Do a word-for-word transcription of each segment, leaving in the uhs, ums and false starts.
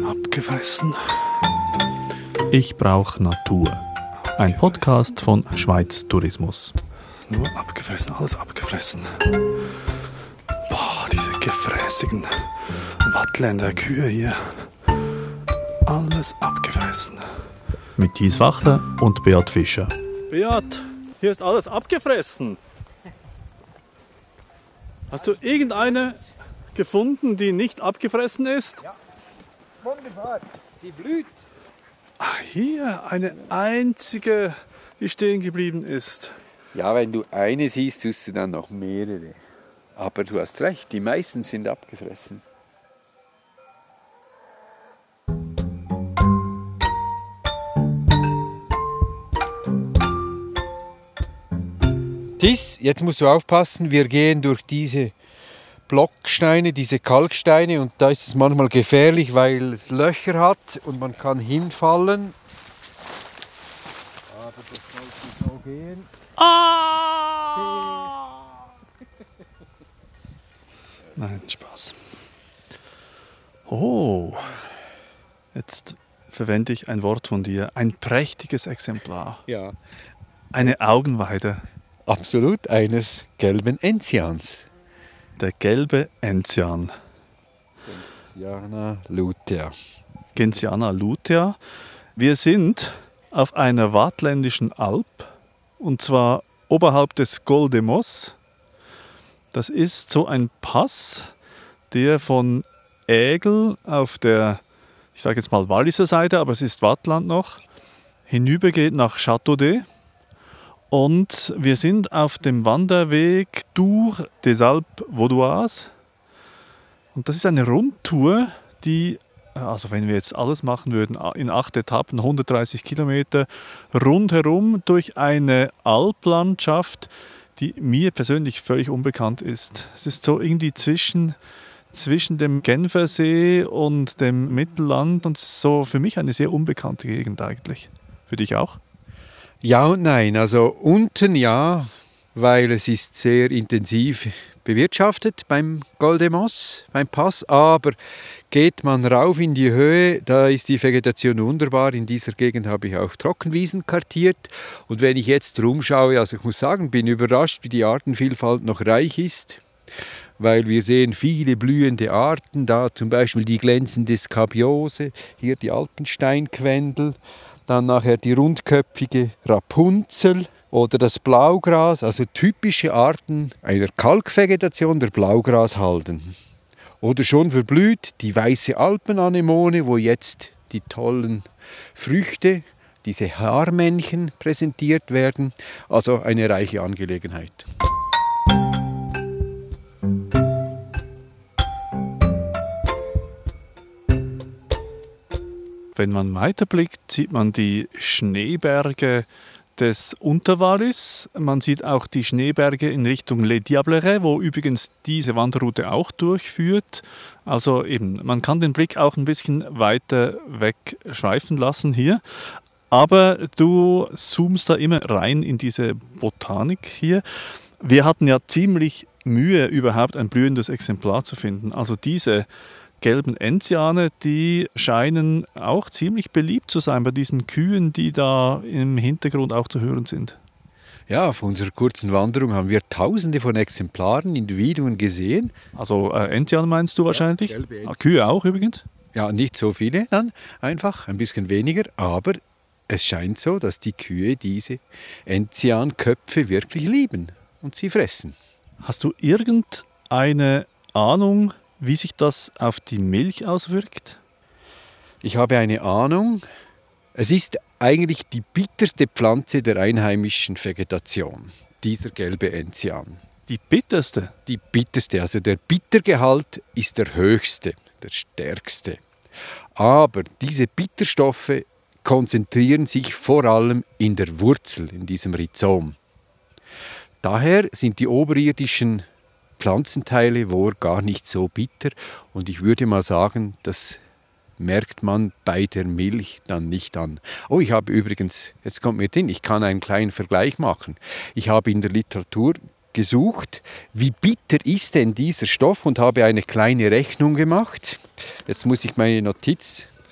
Abgefressen. Ich brauch Natur. Ein Podcast von Schweiz Tourismus. Nur abgefressen, alles abgefressen. Boah, diese gefräßigen Wattländer Kühe hier. Alles abgefressen. Mit Thies Wachter und Beat Fischer. Beat, hier ist alles abgefressen. Hast du irgendeine gefunden, die nicht abgefressen ist? Ja, wunderbar. Sie blüht. Ah, hier eine einzige, die stehen geblieben ist. Ja, wenn du eine siehst, suchst du dann noch mehrere. Aber du hast recht, die meisten sind abgefressen. Tis, jetzt musst du aufpassen, wir gehen durch diese Blocksteine, diese Kalksteine und da ist es manchmal gefährlich, weil es Löcher hat und man kann hinfallen. Aber das sollte so gehen. Ah! Nein, Spaß. Oh, jetzt verwende ich ein Wort von dir. Ein prächtiges Exemplar. Ja, Eine Augenweide. absolut, eines gelben Enzians. Der gelbe Enzian. Gentiana lutea. Gentiana lutea. Wir sind auf einer waadtländischen Alp, und zwar oberhalb des Col de Mos. Das ist so ein Pass, der von Aigle auf der, ich sage jetzt mal Walliser Seite, aber es ist Waadtland noch, hinübergeht nach Châteaudet. Und wir sind auf dem Wanderweg Tour des Alpes Vaudoises. Und das ist eine Rundtour, die, also wenn wir jetzt alles machen würden, in acht Etappen, hundertdreißig Kilometer, rundherum durch eine Alplandschaft, die mir persönlich völlig unbekannt ist. Es ist so irgendwie zwischen, zwischen dem Genfersee und dem Mittelland und so für mich eine sehr unbekannte Gegend eigentlich. Für dich auch? Ja und nein. Also unten ja, weil es ist sehr intensiv bewirtschaftet beim Col de Mos, beim Pass. Aber geht man rauf in die Höhe, da ist die Vegetation wunderbar. In dieser Gegend habe ich auch Trockenwiesen kartiert. Und wenn ich jetzt rumschaue, also ich muss sagen, bin überrascht, wie die Artenvielfalt noch reich ist. Weil wir sehen viele blühende Arten, da zum Beispiel die glänzende Skabiose, hier die Alpensteinquendel. Dann nachher die rundköpfige Rapunzel oder das Blaugras, also typische Arten einer Kalkvegetation der Blaugrashalden. Oder schon verblüht die weiße Alpenanemone, wo jetzt die tollen Früchte, diese Haarmännchen präsentiert werden. Also eine reiche Angelegenheit. Wenn man weiterblickt, sieht man die Schneeberge des Unterwallis. Man sieht auch die Schneeberge in Richtung Les Diablerets, wo übrigens diese Wanderroute auch durchführt. Also eben, man kann den Blick auch ein bisschen weiter weg schweifen lassen hier. Aber du zoomst da immer rein in diese Botanik hier. Wir hatten ja ziemlich Mühe, überhaupt ein blühendes Exemplar zu finden. Also diese gelben Enziane, die scheinen auch ziemlich beliebt zu sein bei diesen Kühen, die da im Hintergrund auch zu hören sind. Ja, auf unserer kurzen Wanderung haben wir tausende von Exemplaren, Individuen gesehen. Also äh, Enzian meinst du wahrscheinlich? Ja, gelbe Enzian. Kühe auch übrigens? Ja, nicht so viele dann, einfach ein bisschen weniger, aber es scheint so, dass die Kühe diese Enzianköpfe wirklich lieben und sie fressen. Hast du irgendeine Ahnung, wie sich das auf die Milch auswirkt? Ich habe eine Ahnung. Es ist eigentlich die bitterste Pflanze der einheimischen Vegetation, dieser gelbe Enzian. Die bitterste? Die bitterste, also der Bittergehalt ist der höchste, der stärkste. Aber diese Bitterstoffe konzentrieren sich vor allem in der Wurzel, in diesem Rhizom. Daher sind die oberirdischen Pflanzenteile wohl gar nicht so bitter und ich würde mal sagen, das merkt man bei der Milch dann nicht an. Oh, ich habe übrigens, jetzt kommt mir hin, ich kann einen kleinen Vergleich machen. Ich habe in der Literatur gesucht, wie bitter ist denn dieser Stoff und habe eine kleine Rechnung gemacht. Jetzt muss ich meine Notiz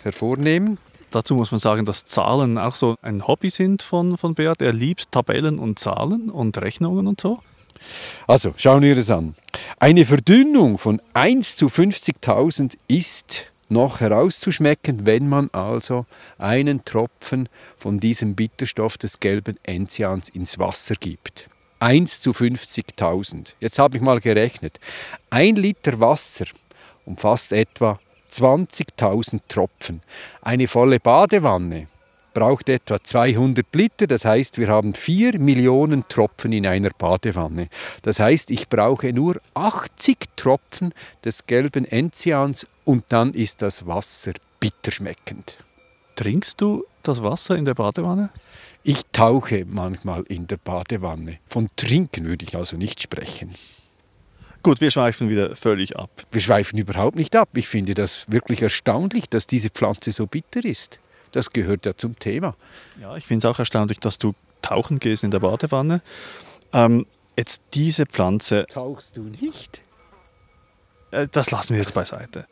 hervornehmen. Dazu muss man sagen, dass Zahlen auch so ein Hobby sind von, von Beat. Er liebt Tabellen und Zahlen und Rechnungen und so. Also, schauen wir es an. Eine Verdünnung von eins zu fünfzigtausend ist noch herauszuschmecken, wenn man also einen Tropfen von diesem Bitterstoff des gelben Enzians ins Wasser gibt. eins zu fünfzigtausend. Jetzt habe ich mal gerechnet. Ein Liter Wasser umfasst etwa zwanzigtausend Tropfen. Eine volle Badewanne braucht etwa zweihundert Liter, das heißt, wir haben vier Millionen Tropfen in einer Badewanne. Das heißt, ich brauche nur achtzig Tropfen des gelben Enzians und dann ist das Wasser bitterschmeckend. Trinkst du das Wasser in der Badewanne? Ich tauche manchmal in der Badewanne. Von Trinken würde ich also nicht sprechen. Gut, wir schweifen wieder völlig ab. Wir schweifen überhaupt nicht ab. Ich finde das wirklich erstaunlich, dass diese Pflanze so bitter ist. Das gehört ja zum Thema. Ja, ich finde es auch erstaunlich, dass du tauchen gehst in der Badewanne. Ähm, jetzt diese Pflanze... Tauchst du nicht? Äh, das lassen wir jetzt beiseite.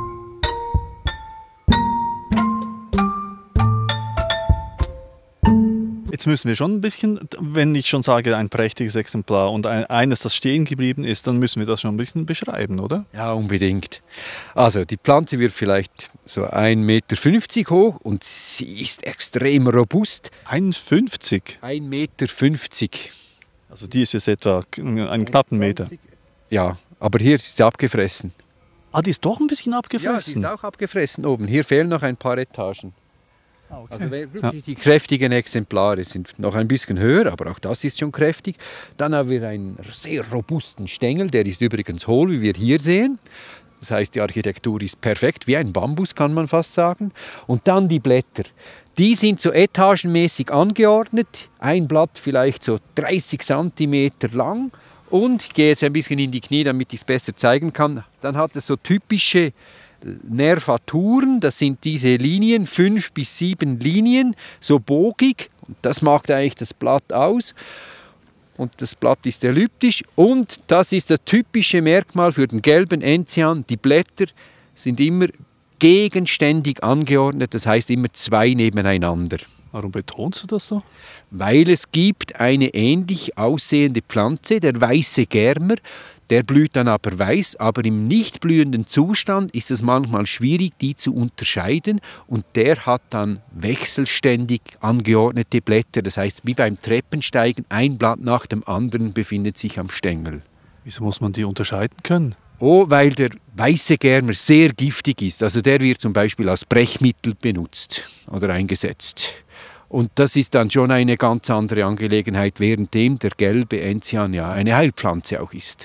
Jetzt müssen wir schon ein bisschen, wenn ich schon sage, ein prächtiges Exemplar und ein, eines, das stehen geblieben ist, dann müssen wir das schon ein bisschen beschreiben, oder? Ja, unbedingt. Also die Pflanze wird vielleicht so ein Meter fünfzig hoch und sie ist extrem robust. ein Meter fünfzig? ein Meter fünfzig. Also die ist jetzt etwa einen knappen Meter. Ja, aber hier ist sie abgefressen. Ah, die ist doch ein bisschen Ja, abgefressen? sie ist auch abgefressen oben. Hier fehlen noch ein paar Etagen. Ah, okay. Also wirklich die kräftigen Exemplare sind noch ein bisschen höher, aber auch das ist schon kräftig. Dann haben wir einen sehr robusten Stängel, der ist übrigens hohl, wie wir hier sehen. Das heißt, die Architektur ist perfekt, wie ein Bambus kann man fast sagen. Und dann die Blätter. Die sind so etagenmäßig angeordnet. Ein Blatt vielleicht so dreißig Zentimeter lang. Und ich gehe jetzt ein bisschen in die Knie, damit ich es besser zeigen kann. Dann hat es so typische Nervaturen, das sind diese Linien, fünf bis sieben Linien, so bogig. Und das macht eigentlich das Blatt aus. Und das Blatt ist elliptisch. Und das ist das typische Merkmal für den gelben Enzian. Die Blätter sind immer gegenständig angeordnet, das heißt immer zwei nebeneinander. Warum betonst du das so? Weil es gibt eine ähnlich aussehende Pflanze, der weiße Germer. Der blüht dann aber weiß, aber im nicht blühenden Zustand ist es manchmal schwierig, die zu unterscheiden. Und der hat dann wechselständig angeordnete Blätter. Das heißt, wie beim Treppensteigen, ein Blatt nach dem anderen befindet sich am Stängel. Wieso muss man die unterscheiden können? Oh, weil der weiße Germer sehr giftig ist. Also der wird zum Beispiel als Brechmittel benutzt oder eingesetzt. Und das ist dann schon eine ganz andere Angelegenheit, währenddem der gelbe Enzian ja eine Heilpflanze auch ist.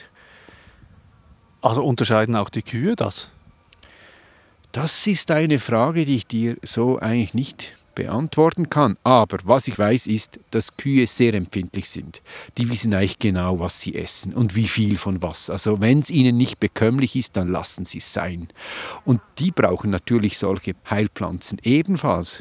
Also unterscheiden auch die Kühe das? Das ist eine Frage, die ich dir so eigentlich nicht beantworten kann. Aber was ich weiß, ist, dass Kühe sehr empfindlich sind. Die wissen eigentlich genau, was sie essen und wie viel von was. Also wenn es ihnen nicht bekömmlich ist, dann lassen sie es sein. Und die brauchen natürlich solche Heilpflanzen ebenfalls.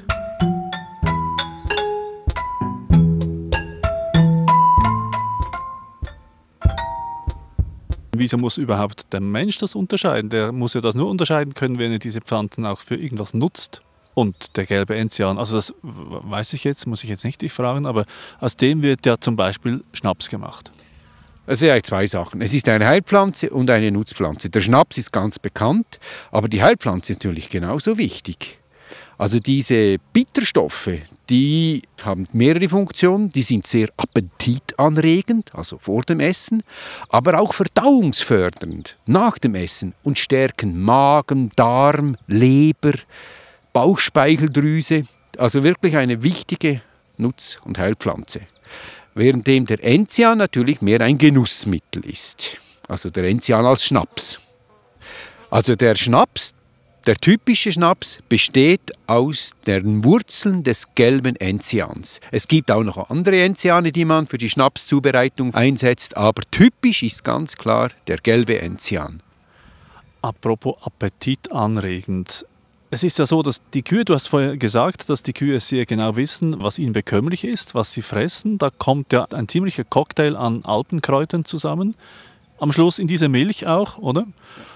Wieso muss überhaupt der Mensch das unterscheiden? Der muss ja das nur unterscheiden können, wenn er diese Pflanzen auch für irgendwas nutzt. Und der gelbe Enzian, also das weiß ich jetzt, muss ich jetzt nicht dich fragen, aber aus dem wird ja zum Beispiel Schnaps gemacht. Es sind eigentlich zwei Sachen. Es ist eine Heilpflanze und eine Nutzpflanze. Der Schnaps ist ganz bekannt, aber die Heilpflanze ist natürlich genauso wichtig. Also diese Bitterstoffe, die haben mehrere Funktionen. Die sind sehr appetitanregend, also vor dem Essen, aber auch verdauungsfördernd nach dem Essen und stärken Magen, Darm, Leber, Bauchspeicheldrüse. Also wirklich eine wichtige Nutz- und Heilpflanze. Währenddem der Enzian natürlich mehr ein Genussmittel ist. Also der Enzian als Schnaps. Also der Schnaps, der typische Schnaps besteht aus den Wurzeln des gelben Enzians. Es gibt auch noch andere Enziane, die man für die Schnapszubereitung einsetzt, aber typisch ist ganz klar der gelbe Enzian. Apropos appetitanregend. Es ist ja so, dass die Kühe, du hast vorher gesagt, dass die Kühe sehr genau wissen, was ihnen bekömmlich ist, was sie fressen. Da kommt ja ein ziemlicher Cocktail an Alpenkräutern zusammen. Am Schluss in dieser Milch auch, oder?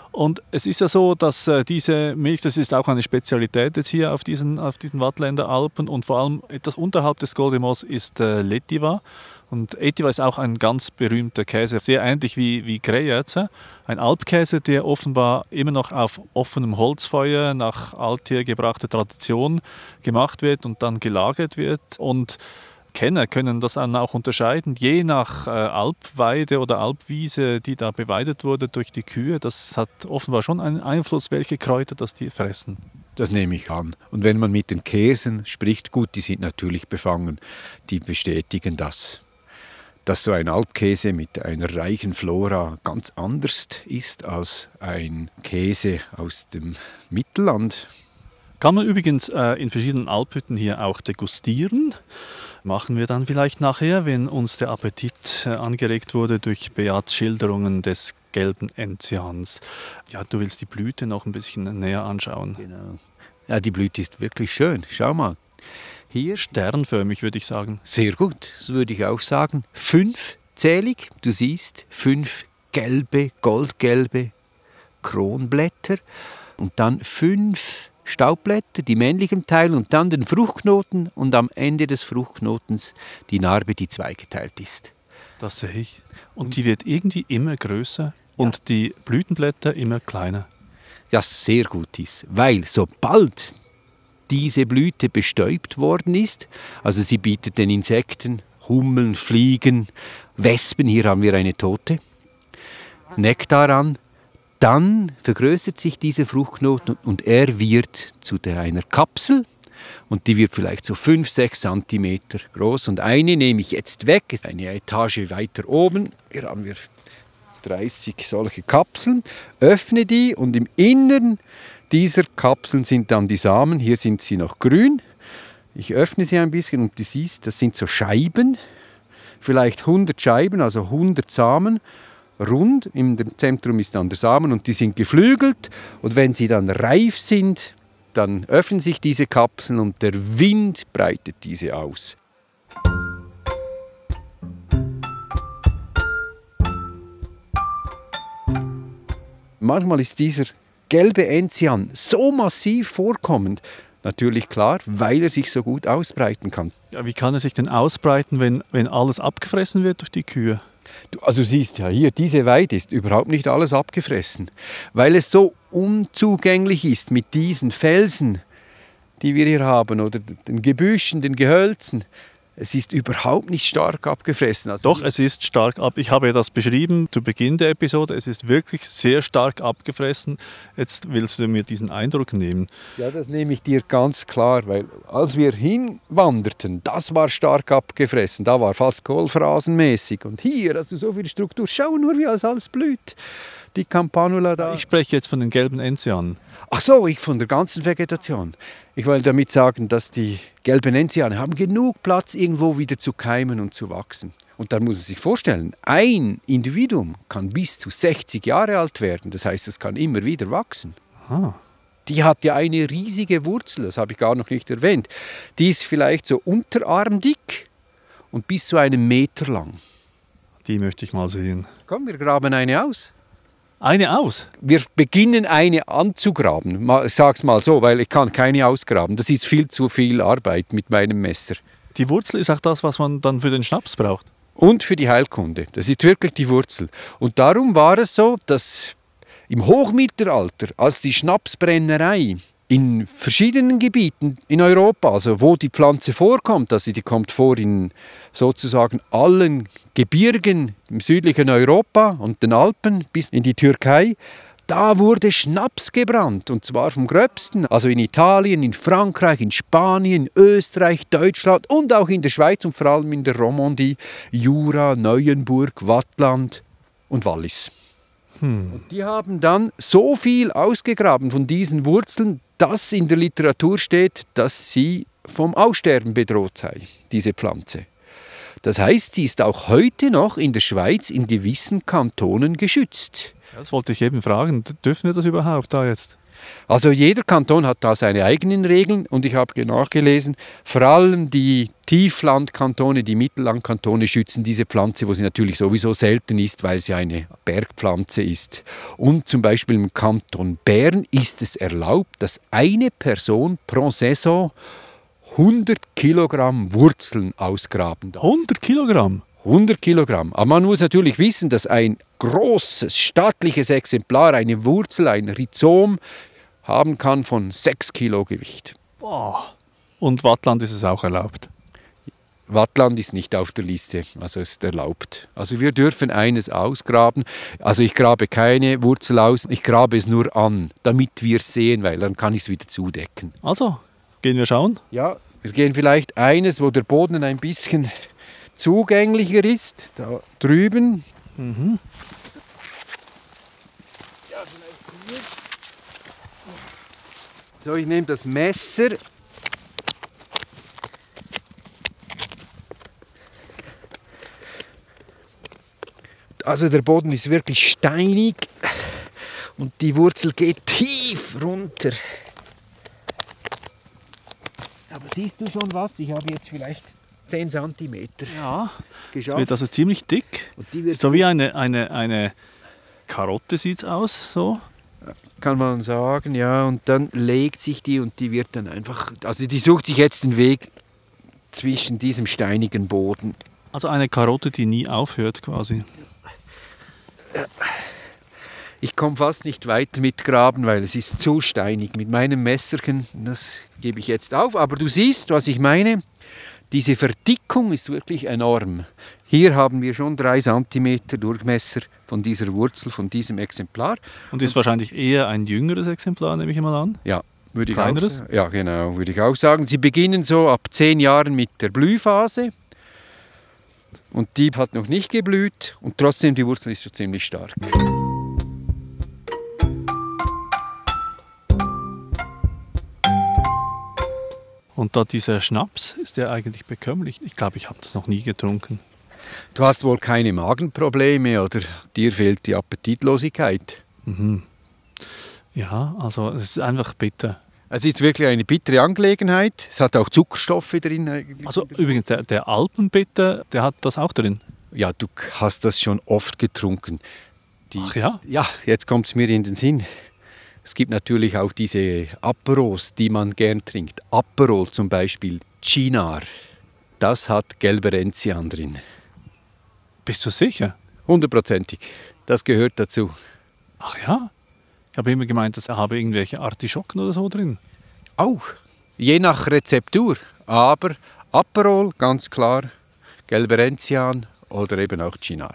Und es ist ja so, dass äh, diese Milch, das ist auch eine Spezialität jetzt hier auf diesen, auf diesen Waadtländer Alpen und vor allem etwas unterhalb des Col de Mos ist äh, l'Etiva. Und Etiva ist auch ein ganz berühmter Käse, sehr ähnlich wie, wie Greyerz. Ein Alpkäse, der offenbar immer noch auf offenem Holzfeuer nach althergebrachter Tradition gemacht wird und dann gelagert wird. Und Kenner können das dann auch unterscheiden, je nach äh, Alpweide oder Alpwiese, die da beweidet wurde durch die Kühe. Das hat offenbar schon einen Einfluss, welche Kräuter das die fressen. Das nehme ich an. Und wenn man mit den Käsen spricht, gut, die sind natürlich befangen, die bestätigen das. Dass so ein Alpkäse mit einer reichen Flora ganz anders ist als ein Käse aus dem Mittelland. Kann man übrigens äh, in verschiedenen Alphütten hier auch degustieren. Machen wir dann vielleicht nachher, wenn uns der Appetit äh, angeregt wurde durch Beats Schilderungen des gelben Enzians. Ja, du willst die Blüte noch ein bisschen näher anschauen. Genau. Ja, die Blüte ist wirklich schön. Schau mal. Hier sternförmig, würde ich sagen. Sehr gut, das würde ich auch sagen. Fünfzählig, du siehst, fünf gelbe, goldgelbe Kronblätter und dann fünf Staubblätter, die männlichen Teile und dann den Fruchtknoten und am Ende des Fruchtknotens die Narbe, die zweigeteilt ist. Das sehe ich. Und die wird irgendwie immer größer und ja. Die Blütenblätter immer kleiner. Das sehr gut ist, weil sobald diese Blüte bestäubt worden ist, also sie bietet den Insekten, Hummeln, Fliegen, Wespen, hier haben wir eine tote, Nektar an, dann vergrößert sich dieser Fruchtknoten und er wird zu einer Kapsel und die wird vielleicht so fünf, sechs Zentimeter groß und eine nehme ich jetzt weg, ist eine Etage weiter oben, hier haben wir dreißig solche Kapseln, öffne die und im Inneren dieser Kapseln sind dann die Samen, hier sind sie noch grün. Ich öffne sie ein bisschen und du siehst, das sind so Scheiben, vielleicht hundert Scheiben, also hundert Samen, rund. Im Zentrum ist dann der Samen und die sind geflügelt. Und wenn sie dann reif sind, dann öffnen sich diese Kapseln und der Wind breitet diese aus. Manchmal ist dieser gelbe Enzian so massiv vorkommend, natürlich klar, weil er sich so gut ausbreiten kann. Ja, wie kann er sich denn ausbreiten, wenn, wenn alles abgefressen wird durch die Kühe? Du, also siehst ja hier, diese Weide ist überhaupt nicht alles abgefressen, weil es so unzugänglich ist mit diesen Felsen, die wir hier haben, oder den Gebüschen, den Gehölzen. Es ist überhaupt nicht stark abgefressen. Also Doch, es ist stark ab. Ich habe ja das beschrieben zu Beginn der Episode. Es ist wirklich sehr stark abgefressen. Jetzt willst du mir diesen Eindruck nehmen. Ja, das nehme ich dir ganz klar, weil als wir hinwanderten, das war stark abgefressen. Da war fast kohlphrasenmäßig. Und hier hast du so viel Struktur. Schau nur, wie das alles blüht. Die Campanula da. Ich spreche jetzt von den gelben Enzianen. Ach so, ich von der ganzen Vegetation. Ich wollte damit sagen, dass die gelben Enziane haben genug Platz, irgendwo wieder zu keimen und zu wachsen. Und da muss man sich vorstellen, ein Individuum kann bis zu sechzig Jahre alt werden. Das heißt, es kann immer wieder wachsen. Ah. Die hat ja eine riesige Wurzel, das habe ich gar noch nicht erwähnt. Die ist vielleicht so unterarmdick und bis zu einem Meter lang. Die möchte ich mal sehen. Komm, wir graben eine aus. Eine aus? Wir beginnen eine anzugraben. Ich sage es mal so, weil ich kann keine ausgraben. Das ist viel zu viel Arbeit mit meinem Messer. Die Wurzel ist auch das, was man dann für den Schnaps braucht? Und für die Heilkunde. Das ist wirklich die Wurzel. Und darum war es so, dass im Hochmittelalter, als die Schnapsbrennerei in verschiedenen Gebieten in Europa, also wo die Pflanze vorkommt, also die kommt vor in sozusagen allen Gebirgen im südlichen Europa und den Alpen bis in die Türkei, da wurde Schnaps gebrannt, und zwar vom Gröbsten. Also in Italien, in Frankreich, in Spanien, Österreich, Deutschland und auch in der Schweiz und vor allem in der Romandie, Jura, Neuenburg, Waadtland und Wallis. Hm. Und die haben dann so viel ausgegraben von diesen Wurzeln, dass in der Literatur steht, dass sie vom Aussterben bedroht sei, diese Pflanze. Das heißt, sie ist auch heute noch in der Schweiz in gewissen Kantonen geschützt. Das wollte ich eben fragen. Dürfen wir das überhaupt da jetzt? Also jeder Kanton hat da seine eigenen Regeln und ich habe nachgelesen, vor allem die Tieflandkantone, die Mittellandkantone schützen diese Pflanze, wo sie natürlich sowieso selten ist, weil sie eine Bergpflanze ist. Und zum Beispiel im Kanton Bern ist es erlaubt, dass eine Person pro Saison hundert Kilogramm Wurzeln ausgraben darf. hundert Kilogramm? hundert Kilogramm. Aber man muss natürlich wissen, dass ein großes, stattliches Exemplar, eine Wurzel, ein Rhizom, haben kann von sechs Kilo Gewicht. Boah. Und Wattland ist es auch erlaubt? Wattland ist nicht auf der Liste, also ist erlaubt. Also wir dürfen eines ausgraben. Also ich grabe keine Wurzel aus, ich grabe es nur an, damit wir es sehen, weil dann kann ich es wieder zudecken. Also, gehen wir schauen? Ja, wir gehen vielleicht eines, wo der Boden ein bisschen zugänglicher ist, da drüben. Mhm. So, ich nehme das Messer. Also der Boden ist wirklich steinig und die Wurzel geht tief runter. Aber siehst du schon was? Ich habe jetzt vielleicht zehn Zentimeter Ja, es geschafft. wird also ziemlich dick. Und die wird So wie eine, eine, eine Karotte sieht es aus, so. kann man sagen, ja, und dann legt sich die und die wird dann einfach, also die sucht sich jetzt den Weg zwischen diesem steinigen Boden. Also eine Karotte, die nie aufhört quasi. Ich komme fast nicht weiter mit Graben, weil es ist zu steinig. Mit meinem Messerchen, das gebe ich jetzt auf, aber du siehst, was ich meine. Diese Verdickung ist wirklich enorm. Hier haben wir schon drei Zentimeter Durchmesser von dieser Wurzel, von diesem Exemplar. Und ist wahrscheinlich eher ein jüngeres Exemplar, nehme ich mal an. Ja, würde ich Kleineres? auch, ja, genau, würde ich auch sagen. Sie beginnen so ab zehn Jahren mit der Blühphase. Und die hat noch nicht geblüht und trotzdem die Wurzel ist schon ziemlich stark. Und da dieser Schnaps, ist der eigentlich bekömmlich? Ich glaube, ich habe das noch nie getrunken. Du hast wohl keine Magenprobleme oder dir fehlt die Appetitlosigkeit? Mhm. Ja, also es ist einfach bitter. Es ist wirklich eine bittere Angelegenheit. Es hat auch Zuckerstoffe drin. eigentlich. Also übrigens, der, der Alpenbitter, der hat das auch drin. Ja, du hast das schon oft getrunken. Die, Ach ja? Ja, jetzt kommt es mir in den Sinn. Es gibt natürlich auch diese Aperos, die man gern trinkt. Aperol zum Beispiel, Cynar. Das hat gelber Enzian drin. Bist du sicher? Hundertprozentig. Das gehört dazu. Ach ja? Ich habe immer gemeint, das habe irgendwelche Artischocken oder so drin. Auch. Je nach Rezeptur. Aber Aperol, ganz klar, gelber Enzian oder eben auch Cynar.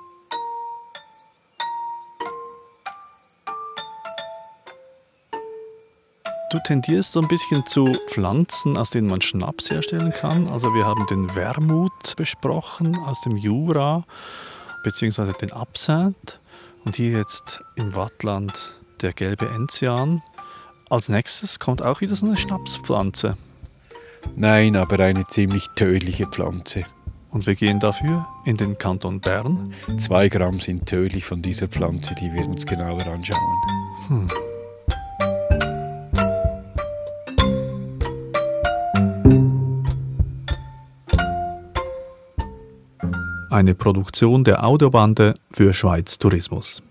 Du tendierst so ein bisschen zu Pflanzen, aus denen man Schnaps herstellen kann. Also wir haben den Wermut besprochen aus dem Jura, beziehungsweise den Absinth. Und hier jetzt im Wattland der gelbe Enzian. Als nächstes kommt auch wieder so eine Schnapspflanze. Nein, aber eine ziemlich tödliche Pflanze. Und wir gehen dafür in den Kanton Bern. Zwei Gramm sind tödlich von dieser Pflanze, die wir uns genauer anschauen. Hm. Eine Produktion der Audiobande für Schweiz Tourismus.